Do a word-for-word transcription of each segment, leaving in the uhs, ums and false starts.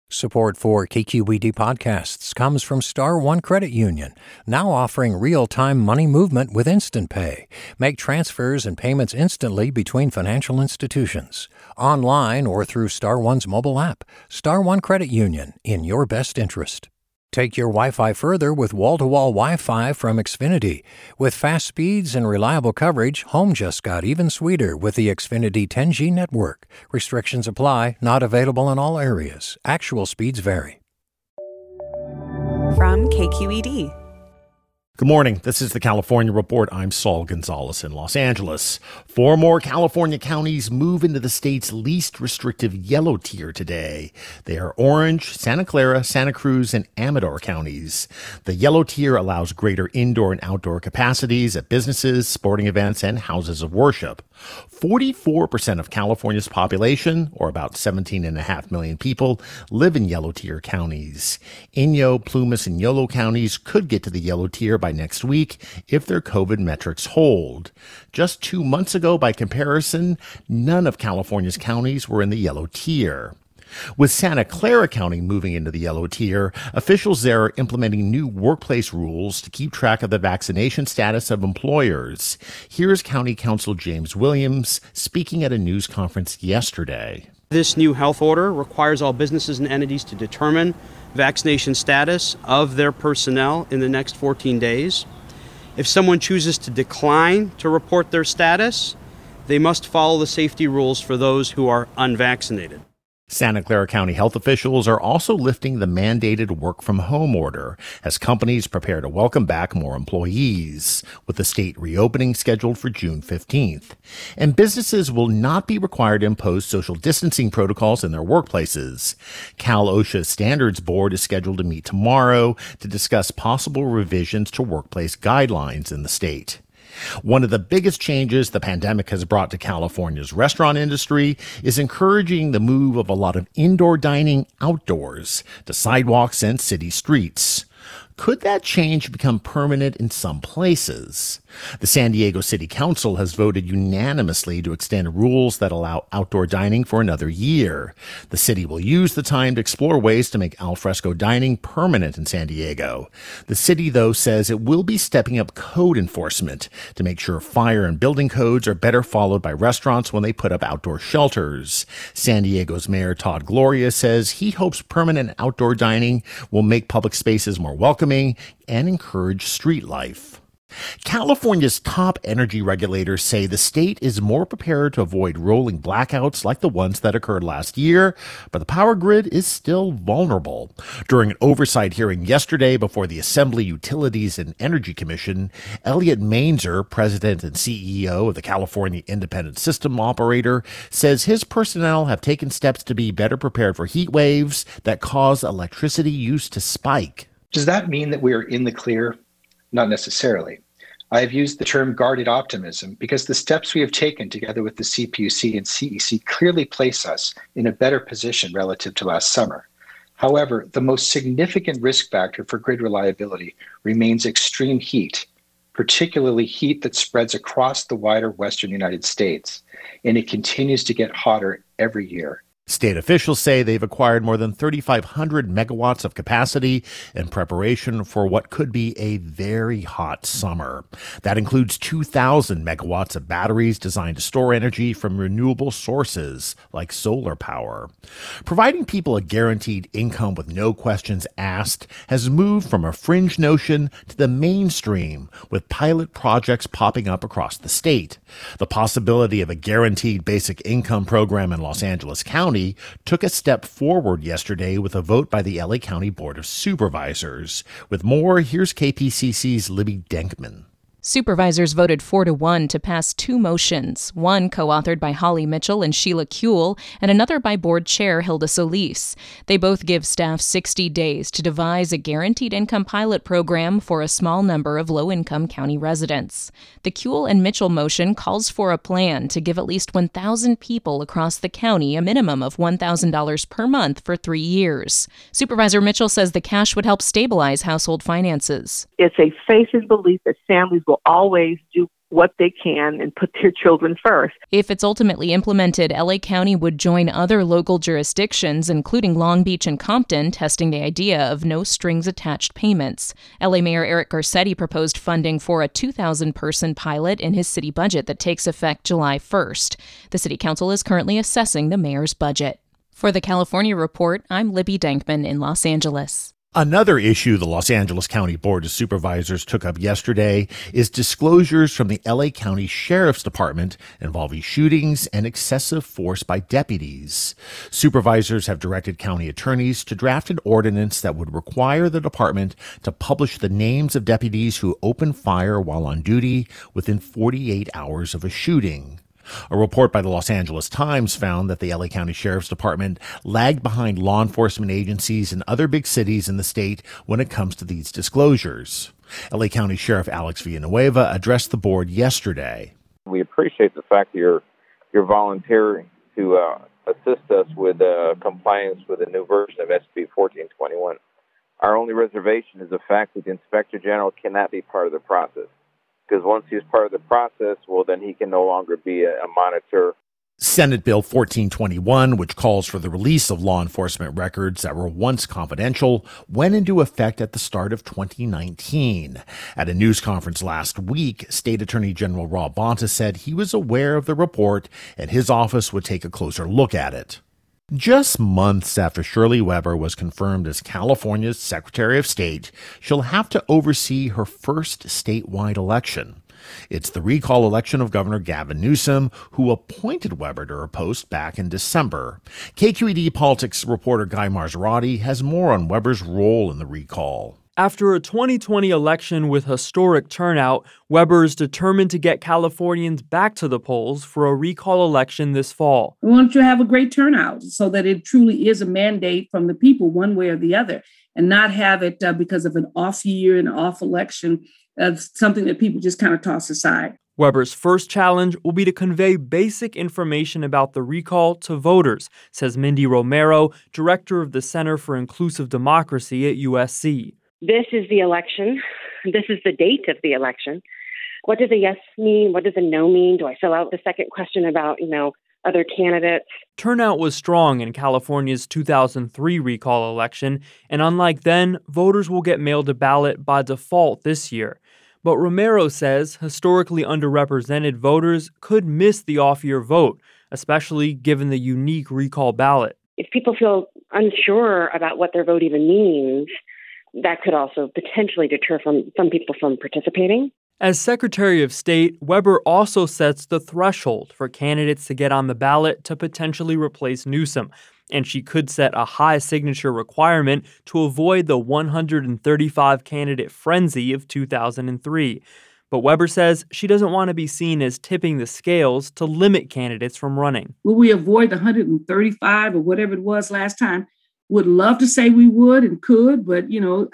Support for K Q E D podcasts comes from Star One Credit Union, now offering real-time money movement with Instant Pay. Make transfers and payments instantly between financial institutions, online or through Star One's mobile app. Star One Credit Union, in your best interest. Take your Wi-Fi further with wall-to-wall Wi-Fi from Xfinity. With fast speeds and reliable coverage, home just got even sweeter with the Xfinity ten G network. Restrictions apply, not available in all areas. Actual speeds vary. From K Q E D. Good morning. This is the California Report. I'm Saul Gonzalez in Los Angeles. Four more California counties move into the state's least restrictive yellow tier today. They are Orange, Santa Clara, Santa Cruz, and Amador counties. The yellow tier allows greater indoor and outdoor capacities at businesses, sporting events, and houses of worship. forty-four percent of California's population, or about seventeen point five million people, live in yellow tier counties. Inyo, Plumas, and Yolo counties could get to the yellow tier by next week if their COVID metrics hold. Just two months ago, by comparison, none of California's counties were in the yellow tier. With Santa Clara County moving into the yellow tier, officials there are implementing new workplace rules to keep track of the vaccination status of employers. Here's County Counsel James Williams speaking at a news conference yesterday. This new health order requires all businesses and entities to determine vaccination status of their personnel in the next fourteen days. If someone chooses to decline to report their status, they must follow the safety rules for those who are unvaccinated. Santa Clara County health officials are also lifting the mandated work-from-home order as companies prepare to welcome back more employees, with the state reopening scheduled for June fifteenth. And businesses will not be required to impose social distancing protocols in their workplaces. Cal OSHA Standards Board is scheduled to meet tomorrow to discuss possible revisions to workplace guidelines in the state. One of the biggest changes the pandemic has brought to California's restaurant industry is encouraging the move of a lot of indoor dining outdoors to sidewalks and city streets. Could that change become permanent in some places? The San Diego City Council has voted unanimously to extend rules that allow outdoor dining for another year. The city will use the time to explore ways to make alfresco dining permanent in San Diego. The city, though, says it will be stepping up code enforcement to make sure fire and building codes are better followed by restaurants when they put up outdoor shelters. San Diego's Mayor Todd Gloria says he hopes permanent outdoor dining will make public spaces more welcoming and encourage street life. California's top energy regulators say the state is more prepared to avoid rolling blackouts like the ones that occurred last year, but the power grid is still vulnerable. During an oversight hearing yesterday before the Assembly Utilities and Energy Commission, Elliot Mainzer, president and C E O of the California Independent System Operator, says his personnel have taken steps to be better prepared for heat waves that cause electricity use to spike. Does that mean that we are in the clear? Not necessarily. I have used the term guarded optimism because the steps we have taken together with the C P U C and C E C clearly place us in a better position relative to last summer. However, the most significant risk factor for grid reliability remains extreme heat, particularly heat that spreads across the wider western United States, and it continues to get hotter every year. State officials say they've acquired more than thirty-five hundred megawatts of capacity in preparation for what could be a very hot summer. That includes two thousand megawatts of batteries designed to store energy from renewable sources like solar power. Providing people a guaranteed income with no questions asked has moved from a fringe notion to the mainstream, with pilot projects popping up across the state. The possibility of a guaranteed basic income program in Los Angeles County took a step forward yesterday with a vote by the L A County Board of Supervisors. With more, here's K P C C's Libby Denkman. Supervisors voted four to one to pass two motions, one co-authored by Holly Mitchell and Sheila Kuehl, and another by Board Chair Hilda Solis. They both give staff sixty days to devise a guaranteed income pilot program for a small number of low-income county residents. The Kuehl and Mitchell motion calls for a plan to give at least one thousand people across the county a minimum of one thousand dollars per month for three years. Supervisor Mitchell says the cash would help stabilize household finances. It's a faith and belief that families will always do what they can and put their children first. If it's ultimately implemented, L A County would join other local jurisdictions, including Long Beach and Compton, testing the idea of no-strings-attached payments. L A Mayor Eric Garcetti proposed funding for a two thousand person pilot in his city budget that takes effect July first. The City Council is currently assessing the mayor's budget. For the California Report, I'm Libby Dankman in Los Angeles. Another issue the Los Angeles County Board of Supervisors took up yesterday is disclosures from the L A County Sheriff's Department involving shootings and excessive force by deputies. Supervisors have directed county attorneys to draft an ordinance that would require the department to publish the names of deputies who opened fire while on duty within forty-eight hours of a shooting. A report by the Los Angeles Times found that the L A County Sheriff's Department lagged behind law enforcement agencies in other big cities in the state when it comes to these disclosures. L A County Sheriff Alex Villanueva addressed the board yesterday. We appreciate the fact that you're, you're volunteering to uh, assist us with uh, compliance with the new version of S B fourteen twenty-one. Our only reservation is the fact that the Inspector General cannot be part of the process. Because once he's part of the process, well, then he can no longer be a, a monitor. Senate Bill fourteen twenty-one, which calls for the release of law enforcement records that were once confidential, went into effect at the start of twenty nineteen. At a news conference last week, State Attorney General Rob Bonta said he was aware of the report and his office would take a closer look at it. Just months after Shirley Weber was confirmed as California's Secretary of State, she'll have to oversee her first statewide election. It's the recall election of Governor Gavin Newsom, who appointed Weber to her post back in December. K Q E D politics reporter Guy Marzorati has more on Weber's role in the recall. After a twenty twenty election with historic turnout, Weber is determined to get Californians back to the polls for a recall election this fall. We want to have a great turnout so that it truly is a mandate from the people one way or the other, and not have it uh, because of an off year and off election, uh, something that people just kind of toss aside. Weber's first challenge will be to convey basic information about the recall to voters, says Mindy Romero, director of the Center for Inclusive Democracy at U S C. This is the election. This is the date of the election. What does a yes mean? What does a no mean? Do I fill out the second question about, you know, other candidates? Turnout was strong in California's two thousand three recall election, and unlike then, voters will get mailed a ballot by default this year. But Romero says historically underrepresented voters could miss the off-year vote, especially given the unique recall ballot. If people feel unsure about what their vote even means, that could also potentially deter from some people from participating. As Secretary of State, Weber also sets the threshold for candidates to get on the ballot to potentially replace Newsom, and she could set a high signature requirement to avoid the one hundred thirty-five candidate frenzy of two thousand three. But Weber says she doesn't want to be seen as tipping the scales to limit candidates from running. Will we avoid the one hundred thirty-five or whatever it was last time? Would love to say we would and could, but, you know,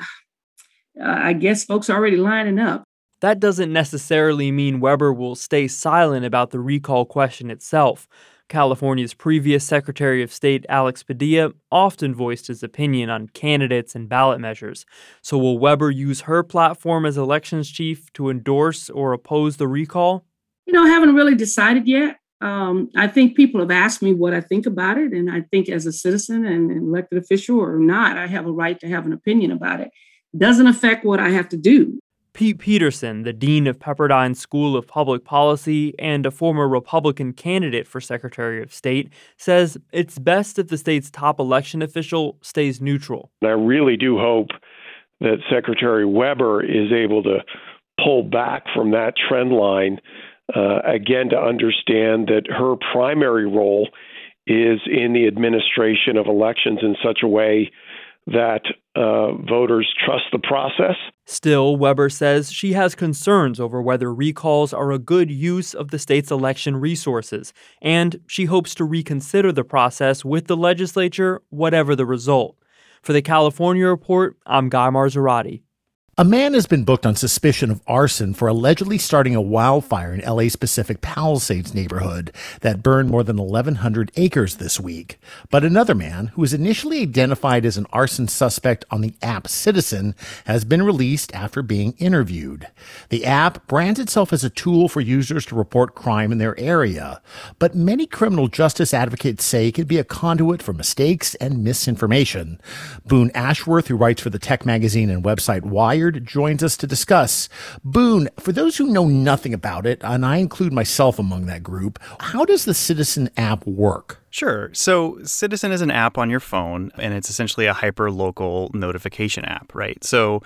I guess folks are already lining up. That doesn't necessarily mean Weber will stay silent about the recall question itself. California's previous Secretary of State, Alex Padilla, often voiced his opinion on candidates and ballot measures. So will Weber use her platform as elections chief to endorse or oppose the recall? You know, I haven't really decided yet. Um, I think people have asked me what I think about it, and I think as a citizen and an elected official or not, I have a right to have an opinion about it. It doesn't affect what I have to do. Pete Peterson, the dean of Pepperdine School of Public Policy and a former Republican candidate for Secretary of State, says it's best if the state's top election official stays neutral. I really do hope that Secretary Weber is able to pull back from that trend line, uh, again, to understand that her primary role is in the administration of elections in such a way that uh, voters trust the process. Still, Weber says she has concerns over whether recalls are a good use of the state's election resources, and she hopes to reconsider the process with the legislature, whatever the result. For the California Report, I'm Guy Marzorati. A man has been booked on suspicion of arson for allegedly starting a wildfire in L A's Pacific Palisades neighborhood that burned more than eleven hundred acres this week. But another man, who was initially identified as an arson suspect on the app Citizen, has been released after being interviewed. The app brands itself as a tool for users to report crime in their area, but many criminal justice advocates say it could be a conduit for mistakes and misinformation. Boone Ashworth, who writes for the tech magazine and website Wired, joins us to discuss. Boone, for those who know nothing about it, and I include myself among that group, how does the Citizen app work? Sure. So Citizen is an app on your phone, and it's essentially a hyper-local notification app, right? So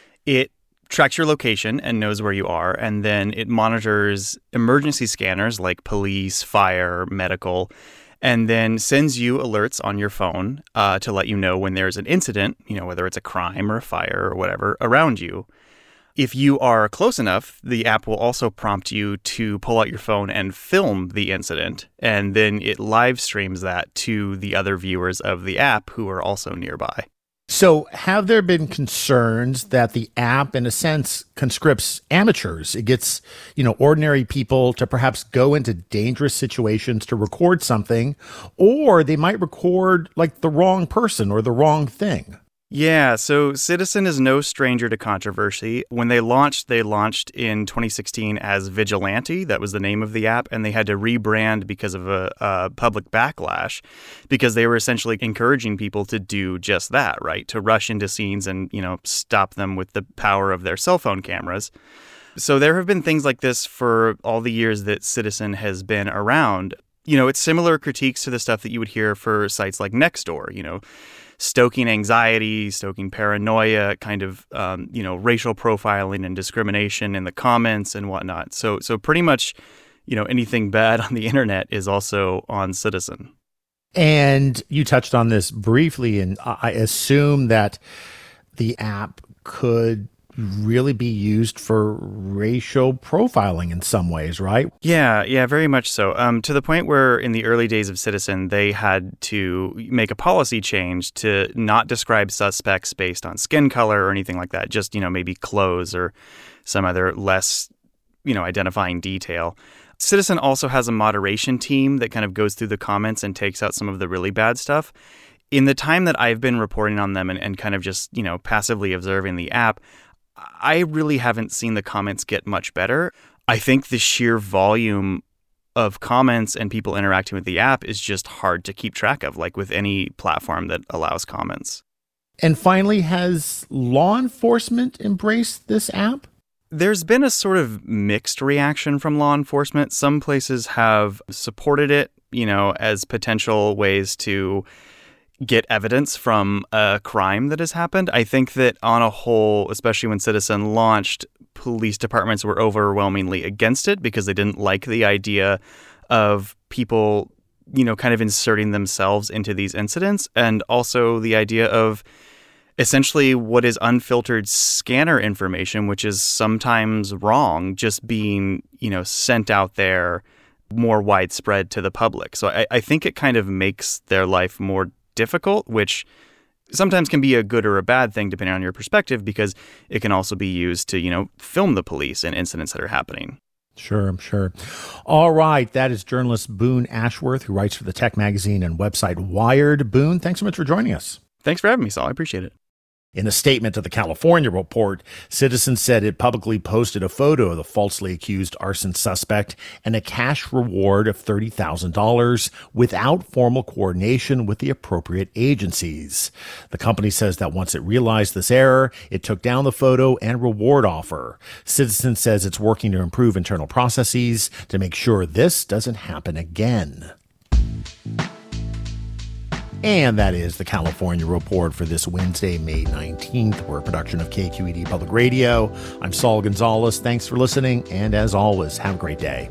it tracks your location and knows where you are, and then it monitors emergency scanners like police, fire, medical, and then sends you alerts on your phone uh, to let you know when there's an incident, you know, whether it's a crime or a fire or whatever, around you. If you are close enough, the app will also prompt you to pull out your phone and film the incident, and then it live streams that to the other viewers of the app who are also nearby. So have there been concerns that the app, in a sense, conscripts amateurs? It gets, you know, ordinary people to perhaps go into dangerous situations to record something, or they might record like the wrong person or the wrong thing. Yeah, so Citizen is no stranger to controversy. When they launched, they launched in twenty sixteen as Vigilante. That was the name of the app, and they had to rebrand because of a, a public backlash, because they were essentially encouraging people to do just that, right? To rush into scenes and, you know, stop them with the power of their cell phone cameras. So there have been things like this for all the years that Citizen has been around. You know, it's similar critiques to the stuff that you would hear for sites like Nextdoor, you know, stoking anxiety, stoking paranoia, kind of, um, you know, racial profiling and discrimination in the comments and whatnot. So so pretty much, you know, anything bad on the internet is also on Citizen. And you touched on this briefly, and I assume that the app could really be used for racial profiling in some ways, right? Yeah, yeah, very much so. Um, to the point where in the early days of Citizen, they had to make a policy change to not describe suspects based on skin color or anything like that, just, you know, maybe clothes or some other less, you know, identifying detail. Citizen also has a moderation team that kind of goes through the comments and takes out some of the really bad stuff. In the time that I've been reporting on them and, and kind of just, you know, passively observing the app, I really haven't seen the comments get much better. I think the sheer volume of comments and people interacting with the app is just hard to keep track of, like with any platform that allows comments. And finally, has law enforcement embraced this app? There's been a sort of mixed reaction from law enforcement. Some places have supported it, you know, as potential ways to get evidence from a crime that has happened. I think that on a whole, especially when Citizen launched, police departments were overwhelmingly against it because they didn't like the idea of people, you know, kind of inserting themselves into these incidents, and also the idea of essentially what is unfiltered scanner information, which is sometimes wrong, just being, you know, sent out there more widespread to the public. So I, I think it kind of makes their life more difficult, which sometimes can be a good or a bad thing depending on your perspective, because it can also be used to, you know, film the police and incidents that are happening. Sure, I'm sure. All right. That is journalist Boone Ashworth, who writes for the tech magazine and website Wired. Boone, thanks so much for joining us. Thanks for having me, Saul. I appreciate it. In a statement to the California Report, Citizen said it publicly posted a photo of the falsely accused arson suspect and a cash reward of thirty thousand dollars without formal coordination with the appropriate agencies. The company says that once it realized this error, it took down the photo and reward offer. Citizen says it's working to improve internal processes to make sure this doesn't happen again. And that is the California Report for this Wednesday, May nineteenth. We're a production of K Q E D Public Radio. I'm Saul Gonzalez. Thanks for listening. And as always, have a great day.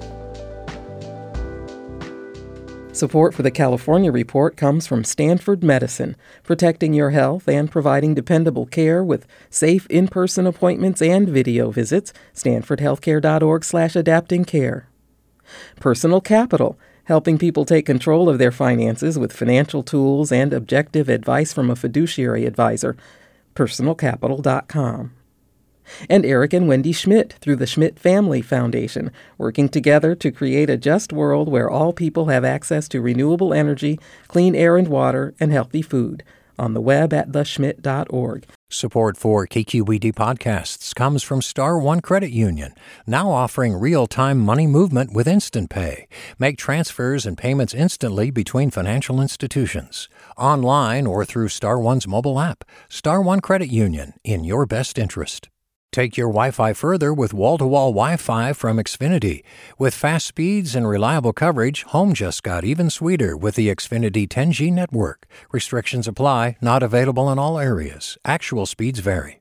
Support for the California Report comes from Stanford Medicine, protecting your health and providing dependable care with safe in-person appointments and video visits. stanford healthcare dot org slash adapting care. Personal Capital, helping people take control of their finances with financial tools and objective advice from a fiduciary advisor. personal capital dot com. And Eric and Wendy Schmidt through the Schmidt Family Foundation, working together to create a just world where all people have access to renewable energy, clean air and water, and healthy food. On the web at the schmidt dot org. Support for K Q E D podcasts comes from Star One Credit Union, now offering real-time money movement with Instant Pay. Make transfers and payments instantly between financial institutions, online or through Star One's mobile app. Star One Credit Union, in your best interest. Take your Wi-Fi further with wall-to-wall Wi-Fi from Xfinity. With fast speeds and reliable coverage, home just got even sweeter with the Xfinity ten G network. Restrictions apply, not available in all areas. Actual speeds vary.